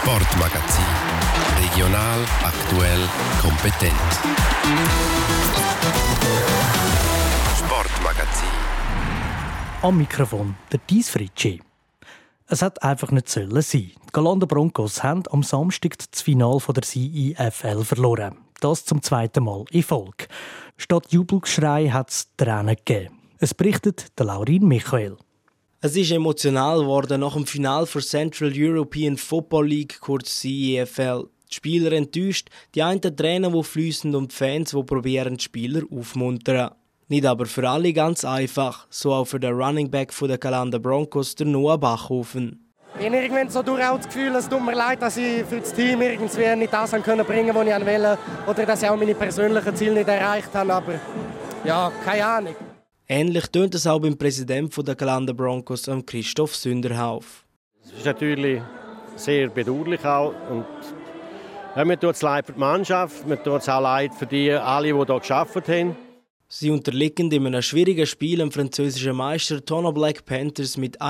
Sportmagazin. Regional, aktuell, kompetent. Sportmagazin. Am Mikrofon der Dies Fritschi. Es hat einfach nicht sein sollen. Die Galanda Broncos haben am Samstag das Finale der CIFL verloren. Das zum zweiten Mal in Folge. Statt Jubelgeschrei hat es Tränen gegeben. Es berichtet der Laurin Michael. Es ist emotional geworden nach dem Finale der Central European Football League, kurz CEFL. Die Spieler enttäuscht, die einen Tränen, die fließen und die Fans, die probieren, die Spieler aufmuntern. Nicht aber für alle ganz einfach, so auch für den Running Back der Galanda Broncos, der Noah Bachhofen. Ich habe irgendwann so durchaus das Gefühl, es tut mir leid, dass ich für das Team irgendwie nicht das bringen konnte, was ich wollte. Oder dass ich auch meine persönlichen Ziele nicht erreicht habe. Aber ja, keine Ahnung. Ähnlich tönt es auch beim Präsidenten der Galanda Broncos, Christoph Sünderhauf. Es ist natürlich sehr bedauerlich auch. Und ja, mir tut es leid für die Mannschaft, mir tut es auch leid für die alle, die hier gearbeitet haben. Sie unterliegen in einem schwierigen Spiel dem französischen Meister Tono Black Panthers mit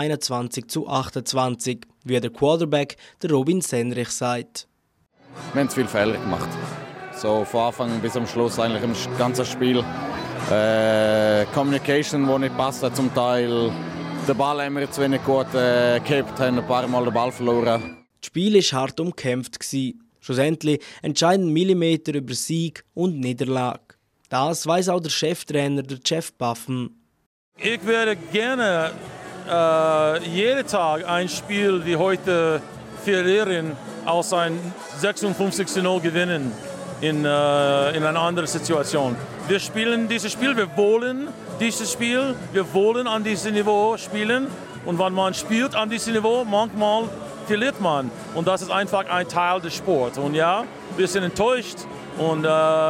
21-28, wie der Quarterback der Robin Senrich sagt. Wir haben zu viele Fehler gemacht. So von Anfang bis am Schluss eigentlich im ganzen Spiel. Communication, die nicht passt, zum Teil. Den Ball haben wir zu wenig gut gehabt, haben ein paar Mal den Ball verloren. Das Spiel war hart umkämpft. Schlussendlich entscheiden Millimeter über Sieg und Niederlage. Das weiss auch der Cheftrainer, der Jeff Buffen. Ich würde gerne jeden Tag ein Spiel wie heute verlieren, als ein 56-0 gewinnen in einer anderen Situation. Wir spielen dieses Spiel, wir wollen dieses Spiel, wir wollen an diesem Niveau spielen. Und wenn man spielt an diesem Niveau, manchmal verliert man. Und das ist einfach ein Teil des Sports. Und ja, wir sind enttäuscht. Und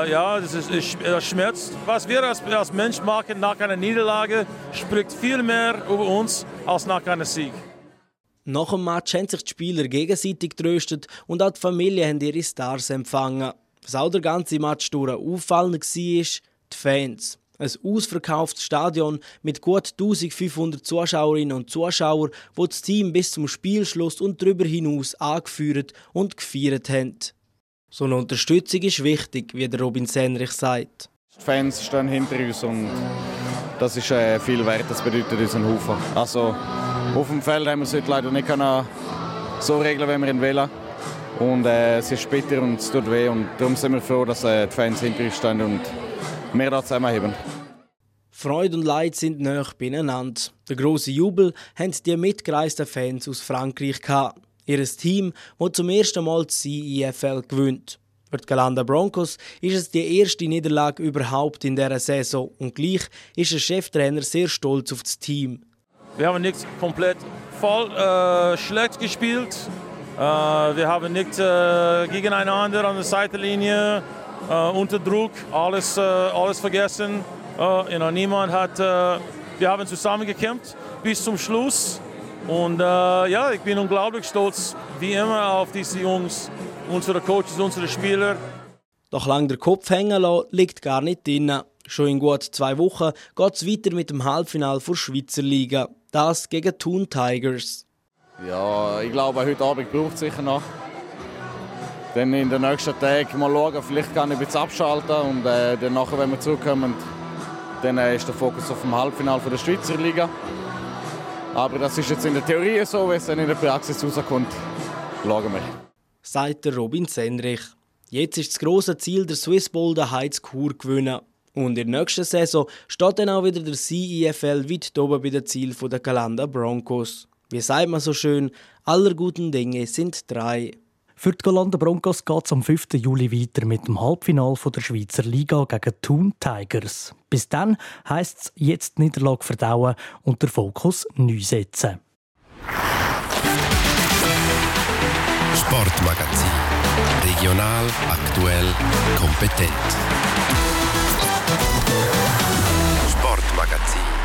das schmerzt. Was wir als Mensch machen nach einer Niederlage, spricht viel mehr über uns als nach einem Sieg. Nach dem Match haben sich die Spieler gegenseitig getröstet und auch die Familie haben ihre Stars empfangen. Was auch der ganze Match durch auffallend war, die Fans. Ein ausverkauftes Stadion mit gut 1500 Zuschauerinnen und Zuschauern, die das Team bis zum Spielschluss und darüber hinaus angeführt und gefeiert haben. So eine Unterstützung ist wichtig, wie der Robin Senrich sagt. Die Fans stehen hinter uns und das ist viel wert, das bedeutet uns einen Haufen. Also, auf dem Feld haben wir es heute leider nicht so regeln, wie wir ihn wollen. Und es ist bitter und es tut weh und darum sind wir froh, dass die Fans hinter uns stehen und wir da zusammenheben. Freude und Leid sind nahe beieinander. Der grosse Jubel haben die mitgereisten Fans aus Frankreich gehabt. Ihr Team, das zum ersten Mal die CIFL gewinnt. Für die Galanda Broncos ist es die erste Niederlage überhaupt in dieser Saison. Und gleich ist der Cheftrainer sehr stolz auf das Team. Wir haben nicht komplett voll schlecht gespielt. Wir haben nicht gegeneinander an der Seitenlinie unter Druck alles vergessen. Niemand hat. Wir haben zusammen gekämpft bis zum Schluss. Und ich bin unglaublich stolz, wie immer, auf diese Jungs, unsere Coaches, unsere Spieler. Doch lang der Kopf hängen lassen, liegt gar nicht drin. Schon in gut 2 Wochen geht es weiter mit dem Halbfinale der Schweizer Liga. Das gegen Thun Tigers. Ja, ich glaube, heute Abend braucht es sicher noch. Dann in den nächsten Tagen mal schauen, vielleicht kann ich ein bisschen abschalten. Und dann nachher, wenn wir zurückkommen, dann ist der Fokus auf dem Halbfinale der Schweizer Liga. Aber das ist jetzt in der Theorie so, wenn es dann in der Praxis rauskommt, schauen wir. Sagt der Robin Senrich. Jetzt ist das grosse Ziel, der Swiss Bowl daheim zu Chur gewinnen. Und in der nächsten Saison steht dann auch wieder der CIFL weit oben bei den Zielen der Galanda Broncos. Wie sagt man so schön, aller guten Dinge sind 3. Für die Galanda Broncos geht es am 5. Juli weiter mit dem Halbfinale der Schweizer Liga gegen Thun Tigers. Bis dann heisst es jetzt die Niederlage verdauen und den Fokus neu setzen. Sportmagazin. Regional, aktuell, kompetent. Sportmagazin.